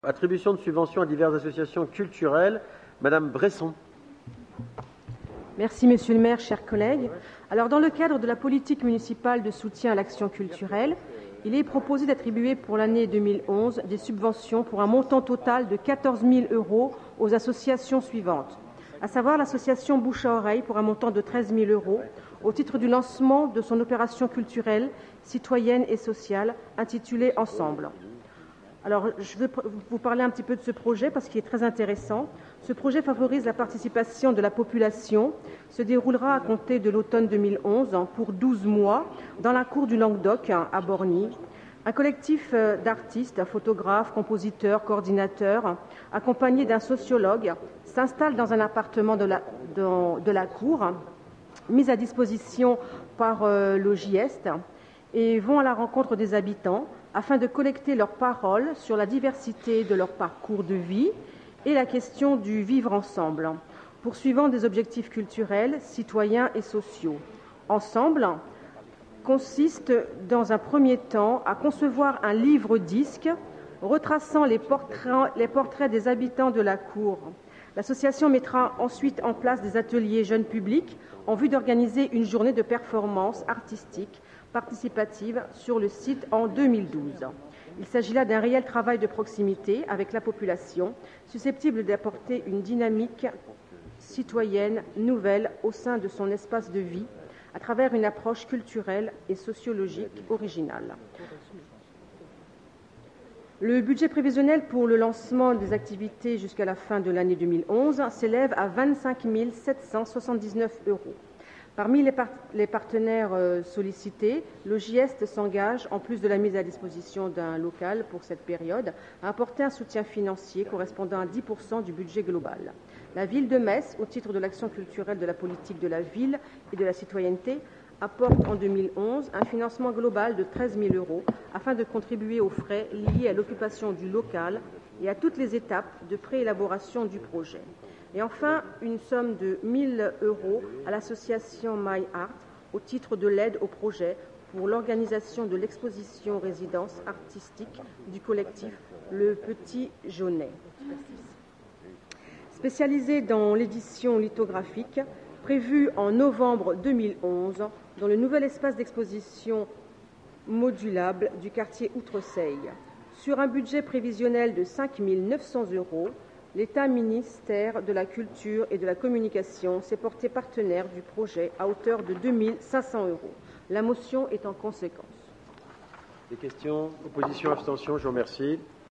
Attribution de subventions à diverses associations culturelles. Madame Bresson. Merci, Monsieur le maire, chers collègues. Alors, dans le cadre de la politique municipale de soutien à l'action culturelle, il est proposé d'attribuer pour l'année 2011 des subventions pour un montant total de 14 000 € aux associations suivantes, à savoir l'association Bouche à Oreille pour un montant de 13 000 € au titre du lancement de son opération culturelle, citoyenne et sociale intitulée Ensemble. Alors, je vais vous parler un petit peu de ce projet parce qu'il est très intéressant. Ce projet favorise la participation de la population, se déroulera à compter de l'automne 2011 pour 12 mois dans la cour du Languedoc à Borny. Un collectif d'artistes, photographes, compositeurs, coordinateurs, accompagnés d'un sociologue, s'installe dans un appartement de la cour, mis à disposition par l'OJST, et vont à la rencontre des habitants afin de collecter leurs paroles sur la diversité de leur parcours de vie et la question du vivre ensemble, poursuivant des objectifs culturels, citoyens et sociaux. Ensemble consiste, dans un premier temps, à concevoir un livre-disque retraçant les portraits des habitants de la cour. L'association mettra ensuite en place des ateliers jeunes publics en vue d'organiser une journée de performance artistique participative sur le site en 2012. Il s'agit là d'un réel travail de proximité avec la population, susceptible d'apporter une dynamique citoyenne nouvelle au sein de son espace de vie, à travers une approche culturelle et sociologique originale. Le budget prévisionnel pour le lancement des activités jusqu'à la fin de l'année 2011 s'élève à 25 779 €. Parmi les partenaires sollicités, l'OJST s'engage, en plus de la mise à disposition d'un local pour cette période, à apporter un soutien financier correspondant à 10% du budget global. La ville de Metz, au titre de l'action culturelle de la politique de la ville et de la citoyenneté, apporte en 2011 un financement global de 13 000 € afin de contribuer aux frais liés à l'occupation du local et à toutes les étapes de préélaboration du projet. Et enfin, une somme de 1 000 € à l'association My Art au titre de l'aide au projet pour l'organisation de l'exposition résidence artistique du collectif Le Petit Jaunet. Spécialisé dans l'édition lithographique, prévue en novembre 2011 dans le nouvel espace d'exposition modulable du quartier Outreseille. Sur un budget prévisionnel de 5 900 €, l'État ministère de la Culture et de la Communication s'est porté partenaire du projet à hauteur de 2 500 €. La motion est en conséquence. Des questions, opposition, abstention, je vous remercie.